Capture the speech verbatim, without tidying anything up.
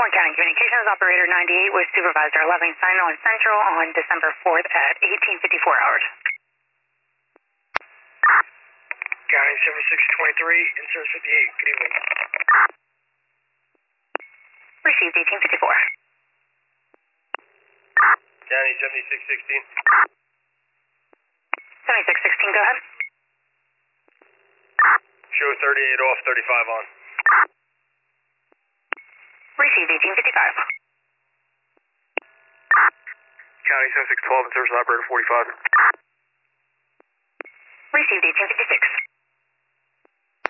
Warren County Communications Operator ninety-eight with Supervisor eleven Signal in Central on December fourth at eighteen fifty-four hours. County seventy-six twenty-three, in service fifty-eight, good evening. Received eighteen fifty-four. County seventy-six sixteen. seventy-six sixteen, go ahead. Show thirty-eight off, thirty-five on. Received eighteen fifty-five. County seventy-six twelve, in service operator forty-five. Received eighteen fifty-six.